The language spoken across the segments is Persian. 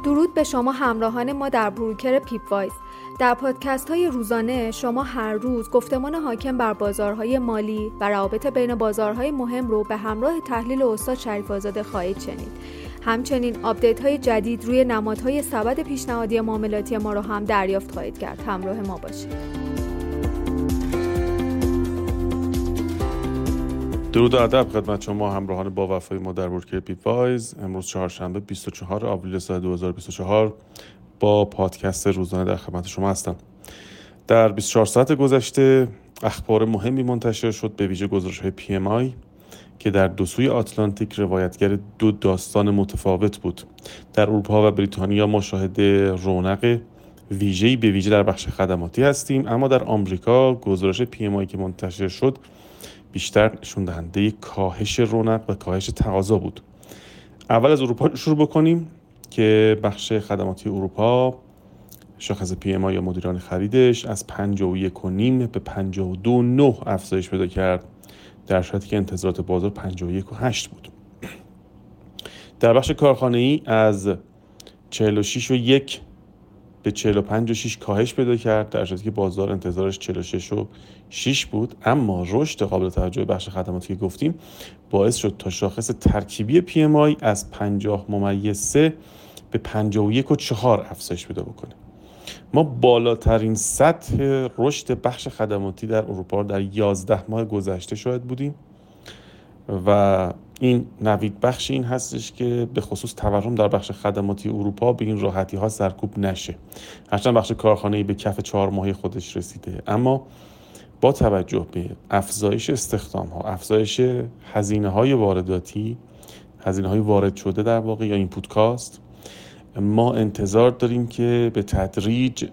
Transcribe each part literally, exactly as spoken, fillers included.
درود به شما همراهان ما در بروکر پیپ وایز. در پادکست های روزانه شما هر روز گفتمان حاکم بر بازارهای مالی و روابط بین بازارهای مهم رو به همراه تحلیل استاد شریف آزاده خواهید شنید. همچنین آپدیت های جدید روی نمادهای سبد پیشنهادی معاملاتی ما رو هم دریافت خواهید کرد. همراه ما باشید. درود و ادب خدمت شما همراهان با وفای ما در بروکر پیپ وایز. امروز چهارشنبه بیست و چهارم آوریل سال دو هزار و بیست و چهار با پادکست روزانه در خدمت شما هستم. در بیست و چهار ساعت گذشته اخبار مهمی منتشر شد، به ویژه گزارش‌های پی ام آی که در دو سوی آتلانتیک روایتگر دو داستان متفاوت بود. در اروپا و بریتانیا ما شاهد رونق ویژه‌ای به ویژه در بخش خدماتی هستیم، اما در آمریکا گزارش پی ام آی که منتشر شد بیشتر نشون دهنده کاهش رونق و کاهش تقاضا بود. اول از اروپا شروع بکنیم که بخش خدماتی اروپا شاخص پی ام آی یا مدیران خریدش از پنجاه و یک و نیم به پنجاه و دو و نه افزایش پیدا کرد، در صورتی که انتظارات بازار پنجاه و یک و هشت بود. در بخش کارخانه‌ای از چهل و شش و یک به چهل و پنج و شش کاهش پیدا کرد، در صورتی که بازار انتظارش چهل و شش و شش بود. اما رشد قابل توجه بخش خدماتی که گفتیم باعث شد تا شاخص ترکیبی پی ام آی از پنجاه ممیز سه به پنجاه و یک و چهار افزایش پیدا بکنه. ما بالاترین سطح رشد بخش خدماتی در اروپا در یازده ماه گذشته شاهد بودیم و این نوید بخش این هستش که به خصوص تورم در بخش خدماتی اروپا به این راحتی ها سرکوب نشه. هرچند بخش کارخانه‌ای به کف چهار ماهه خودش رسیده، اما با توجه به افزایش استخدام ها، افزایش هزینه های وارداتی، هزینه های وارد شده در واقع یا اینپوت کاست، ما انتظار داریم که به تدریج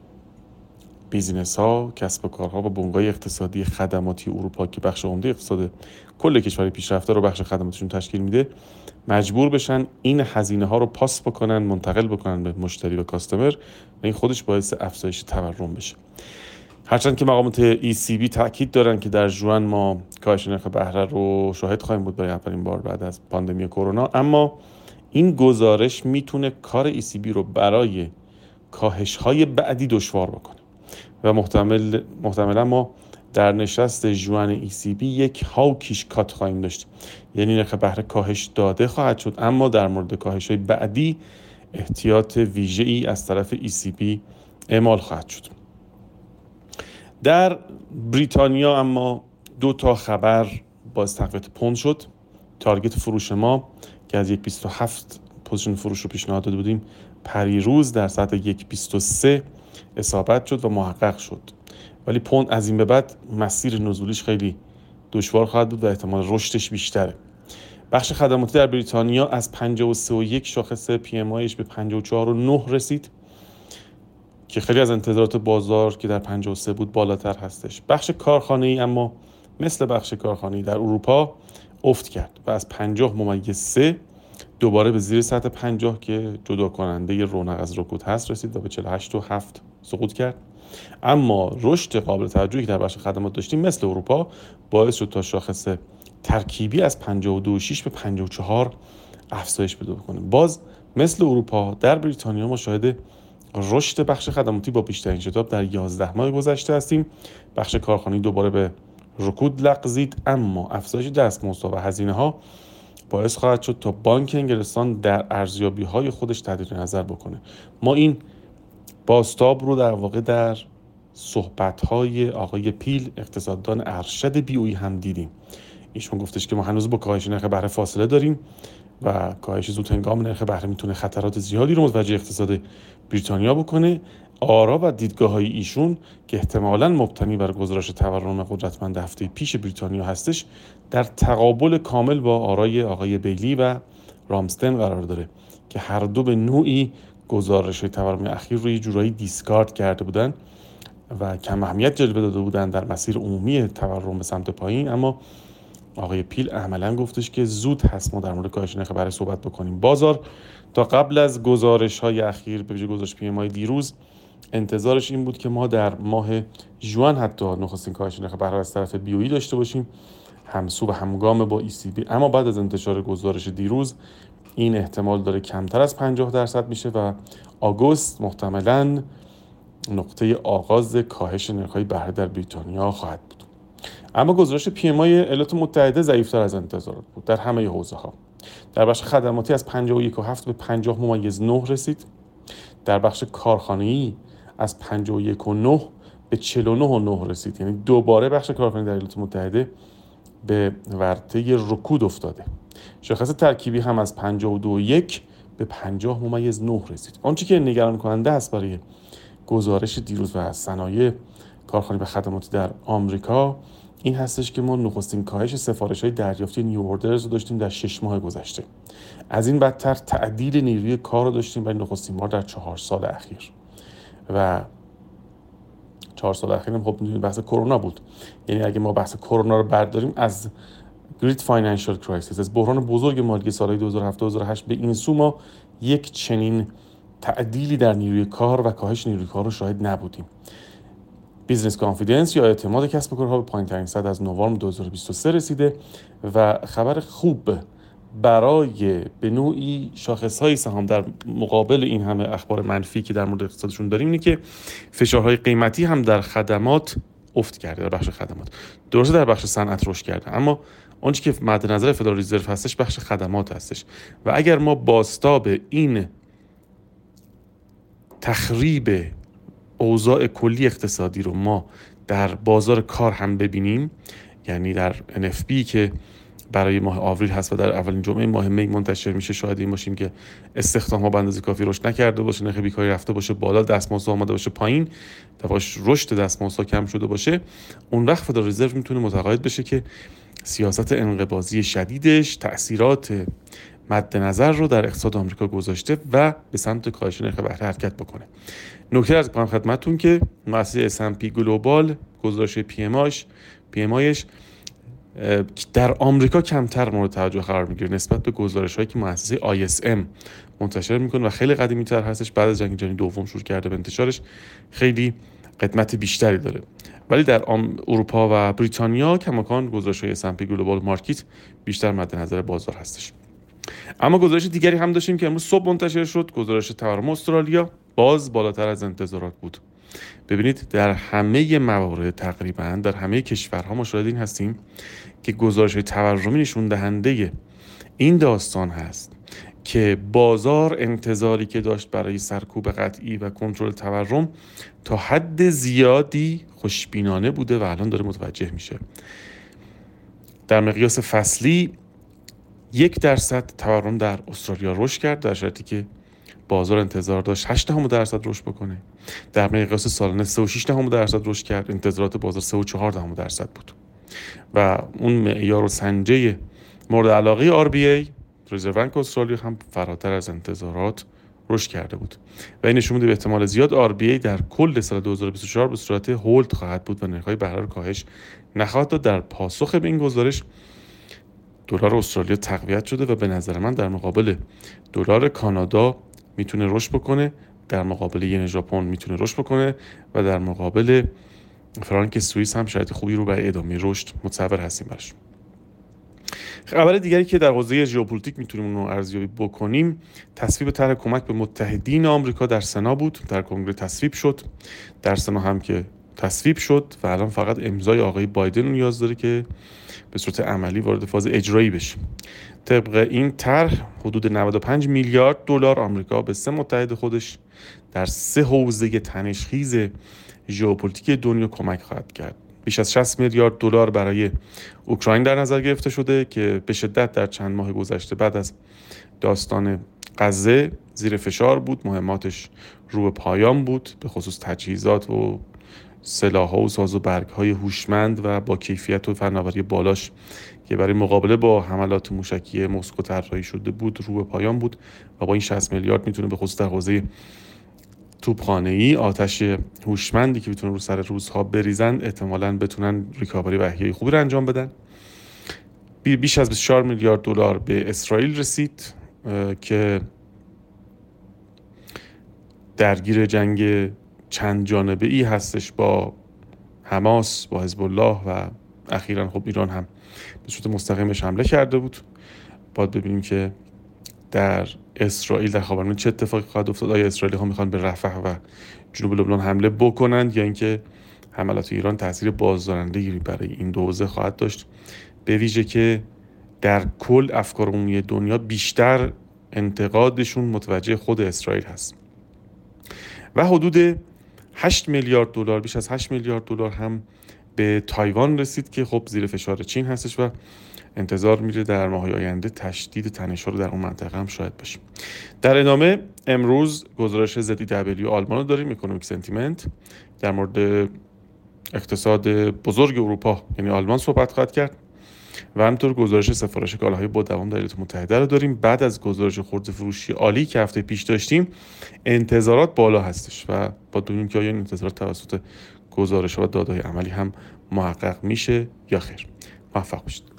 بیزینس ها، کسب و کارها و بنگاه اقتصادی خدماتی اروپا که بخش عمده اقتصاد کل کشور پیشرفته رو بخش خدماتشون تشکیل میده، مجبور بشن این هزینه ها رو پاس بکنن، منتقل بکنن به مشتری و کاستمر و این خودش باعث افزایش تورم بشه. هرچند که مقامات ای سی بی تاکید دارن که در ژوئن ما کاهش نرخ بهره رو شاهد خواهیم بود برای اولین بار بعد از پاندمی کرونا، اما این گزارش میتونه کار ای سی بی رو برای کاهش های بعدی دشوار بکنه و محتمل محتملا ما در نشست ژوئن ای سی بی یک هاوکیش کات خواهیم داشت، یعنی نرخ بهره کاهش داده خواهد شد، اما در مورد کاهش های بعدی احتیاط ویژه‌ای از طرف ای سی بی اعمال خواهد شد. در بریتانیا اما دو تا خبر باعث تقویت پوند شد. تارگت فروش ما که از یک بیست و هفت پوزیشن فروش رو پیشنهاد داده بودیم پریروز در سطح یک بیست و سه اصابت شد و محقق شد، ولی پوند از این به بعد مسیر نزولیش خیلی دشوار خواهد بود و احتمال رشدش بیشتره. بخش خدماتی در بریتانیا از پنجاه و سه و یک شاخص پی ام آیش به پنجاه و چهار و نه رسید که خیلی از انتظارات بازار که در پنجاه و سه بود بالاتر هستش. بخش کارخانه‌ای اما مثل بخش کارخانه‌ای در اروپا افت کرد و از پنجاه ممیز سه دوباره به زیر سطح پنجاه که جدا کننده رونق از رکود هست رسید و به چهل و هشت و هفت سقوط کرد. اما رشد قابل توجهی که در بخش خدمات داشتیم مثل اروپا باعث شد تا شاخص ترکیبی از پنجاه و دو و شش به پنجاه و چهار افزایش پیدا کنه. باز مثل اروپا در بریتانیا ما شاهد رشد بخش خدماتی با بیشترین شتاب در یازده ماه گذشته هستیم. بخش کارخانه‌ای دوباره به رکود لغزید، اما افزایش دستمزدها و هزینه ها باعث خواهد شد تا بانک انگلستان در ارزیابی های خودش تغییر نظر بکنه. ما این بازتاب رو در واقع در صحبت های آقای پیل اقتصاددان ارشد بی او ای هم دیدیم. ایشون گفتش که ما هنوز با کاهش نرخ بهره فاصله داریم و کاهش زود هنگام نرخ بهره میتونه خطرات زیادی رو متوجه اقتصاد بریتانیا بکنه. آرا و دیدگاه‌های ایشون که احتمالاً مبتنی بر گزارش تورم قدرتمند هفته پیش بریتانیا هستش، در تقابل کامل با آرای آقای بیلی و رامستن قرار داره که هر دو به نوعی گزارش تورم اخیر رو یه جورایی دیسکارد کرده بودن و کم اهمیت جلوه داده بودن در مسیر عمومی تورم به سمت پایین. اما آقای پیل عملاً گفتش که زود هست ما در مورد کاهش نرخ بهره صحبت بکنیم. بازار تا قبل از گزارش‌های اخیر به ویژه گزارش پی ام آی دیروز انتظارش این بود که ما در ماه ژوئن حتی نخستین کاهش نرخ بهره از طرف بی او ای داشته باشیم، همسو و همگام با ای سی بی. اما بعد از انتشار گزارش دیروز این احتمال داره کمتر از پنجاه درصد میشه و آگوست محتملاً نقطه آغاز کاهش نرخ‌های بهره در بریتانیا خواهد بود. اما گزارش پی ام آی ایالات متحده ضعیف‌تر از انتظارات بود در همه حوزه‌ها. در بخش خدماتی از پنجاه و یک و هفت به پنجاه ممیز نه رسید. در بخش کارخانه‌ای از پنجاه و یک و نه به چهل و نه و نه رسید. یعنی دوباره بخش کارخانه‌ای در ایالات متحده به ورطه رکود افتاده. شاخص ترکیبی هم از پنجاه و دو و یک به پنجاه ممیز نه رسید. آنچه که نگران کننده است برای گزارش دیروز و صنایع کارخانه‌ای و خدماتی در آمریکا این هستش که ما نخستین کاهش سفارش‌های دریافتی نیو اوردرز رو داشتیم در شش ماه گذشته. از این بدتر تعدیل نیروی کار رو داشتیم برای نخستین بار در چهار سال اخیر و چهار سال اخیر هم خب بحث کرونا بود. یعنی اگه ما بحث کرونا رو برداریم از گریت فاینانشال کرایسیس، از بحران بزرگ مالی سالهای دو هزار و هفت دو هزار و هشت به این سو ما یک چنین تعدیلی در نیروی کار و کاهش نیروی کار رو شاهد نبودیم. بیزنس کانفیدنس یا اعتماد کسب و کارها به پایین‌ترین سطح از نوامبر دو هزار و بیست و سه رسیده و خبر خوب برای به نوعی شاخص‌های سهام در مقابل این همه اخبار منفی که در مورد اقتصادشون داریم اینه که فشارهای قیمتی هم در خدمات افت کرده. در بخش خدمات درسته در بخش صنعت رشد کرده، اما آنچه که مد نظر فدرال رزرو هستش بخش خدمات هستش و اگر ما بازتاب این تخریب اوضاع کلی اقتصادی رو ما در بازار کار هم ببینیم، یعنی در ان اف بی که برای ماه آوریل هست و در اولین جمعه ماه می منتشر میشه، شاهد این باشیم که استخدام ها به اندازه کافی رشد نکرده باشه، نرخ بیکاری رفته باشه بالا، دستمزد آمده باشه پایین، دواش رشد دستمزد کم شده باشه. اون وقت فدرال رزرو میتونه متقاعد بشه که سیاست انقباضی شدیدش تأثیرات مد نظر رو در اقتصاد آمریکا گذاشته و به سمت کاهش نرخ بهره حرکت بکنه. نکته از کنم خدمتتون که مؤسسه اس اند پی گلوبال گزارش پی ام آیش پی ام آیش در آمریکا کمتر مورد توجه قرار میگیره نسبت به گزارش‌هایی که مؤسسه آی اس ام منتشر میکنه و خیلی قدیمی‌تر هستش، بعد از جنگ جهانی دوم شروع کرده به انتشارش، خیلی قدمت بیشتری داره. ولی در اروپا و بریتانیا کماکان گزارش‌های اس اند پی گلوبال مارکت بیشتر مد نظر بازار هستش. اما گزارش دیگری هم داشتیم که امروز صبح منتشر شد، گزارش تورم استرالیا باز بالاتر از انتظارات بود. ببینید در همه موارد تقریبا در همه کشورها ما شاهد این هستیم که گزارش تورمی نشون دهنده این داستان هست که بازار انتظاری که داشت برای سرکوب قطعی و کنترل تورم تا حد زیادی خوشبینانه بوده و الان داره متوجه میشه. در مقیاس فصلی یک درصد تورم در استرالیا رشد کرد در شرطی که بازار انتظار داشت هشت دهم درصد رشد بکنه. در مقیاس سالانه سه و شش دهم درصد رشد کرد، انتظارات بازار سه و چهار دهم درصد بود و اون معیار و سنجه مورد علاقه آر بی ای رزرو بانک استرالیا هم فراتر از انتظارات رشد کرده بود و این نشون میده به احتمال زیاد آر بی ای در کل سال دو هزار و بیست و چهار به صورت هولد خواهد بود و نرخ‌های بهره کاهش نخواهد داد. در پاسخ به این گزارش دلار استرالیا تقویت شده و به نظر من در مقابل دلار کانادا میتونه رشد بکنه، در مقابل ین ژاپن میتونه رشد بکنه و در مقابل فرانک سوئیس هم شاید خوبی رو برای ادامه رشد متصور هستیم براش. خبر دیگری که در حوزه ژئوپلیتیک میتونیم اون رو ارزیابی بکنیم، تصویب طرح کمک به متحدین آمریکا در سنا بود. در کنگره تصویب شد، در سنا هم که تصویب شد و الان فقط امضای آقای بایدن نیاز داره که به صورت عملی وارد فاز اجرایی بشه. طبق این طرح حدود نود و پنج میلیارد دلار آمریکا به سه متحد خودش در سه حوزه تنش‌خیز ژئوپلیتیک دنیا کمک خواهد کرد. بیش از شصت میلیارد دلار برای اوکراین در نظر گرفته شده که به شدت در چند ماه گذشته بعد از داستان غزه زیر فشار بود، مهماتش رو به پایان بود، به خصوص تجهیزات و سلاح‌ها و ساز و برگ‌های هوشمند و با کیفیت و فناوری بالاش که برای مقابله با حملات موشکی مسکو طراحی شده بود رو به پایان بود و با این شصت میلیارد میتونه به خصوص در حوزه توپخانه‌ای آتش هوشمندی که میتونه رو سر روزها بریزن احتمالاً بتونن ریکاوری و احیای خوبی رو انجام بدن. بیش از بیست و چهار میلیارد دلار به اسرائیل رسید که درگیر جنگ چند جانبه ای هستش با حماس، با حزب الله و اخیراً خب ایران هم به صورت مستقیمش حمله کرده بود. باید ببینیم که در اسرائیل در خاورمیانه چه اتفاقی خواهد افتاد؟ آیا اسرائیلی‌ها میخوان به رفح و جنوب لبنان حمله بکنند یا اینکه حملات ایران تاثیر بازدارنده‌ای برای این دو حوزه خواهد داشت، به ویژه که در کل افکار عمومی دنیا بیشتر انتقادشون متوجه خود اسرائیل هست. و حدود هشت میلیارد دلار، بیش از هشت میلیارد دلار هم به تایوان رسید که خب زیر فشار چین هستش و انتظار میره در ماه‌های آینده تشدید تنش‌ها رو در اون منطقه هم شاید باشیم. در ادامه امروز گزارش زد ای دبلیو آلمان رو داریم، اکونومیک سنتیمنت، در مورد اقتصاد بزرگ اروپا یعنی آلمان صحبت خواهد کرد و همینطور گزارش سفارش کالاهای با دوام در ایالات متحده رو داریم. بعد از گزارش خرد فروشی عالی که هفته پیش داشتیم، انتظارات بالا هستش و با ببینیم که آیا این انتظارات توسط گزارش و داده‌های عملی هم محقق میشه یا خیر. موفق باشید.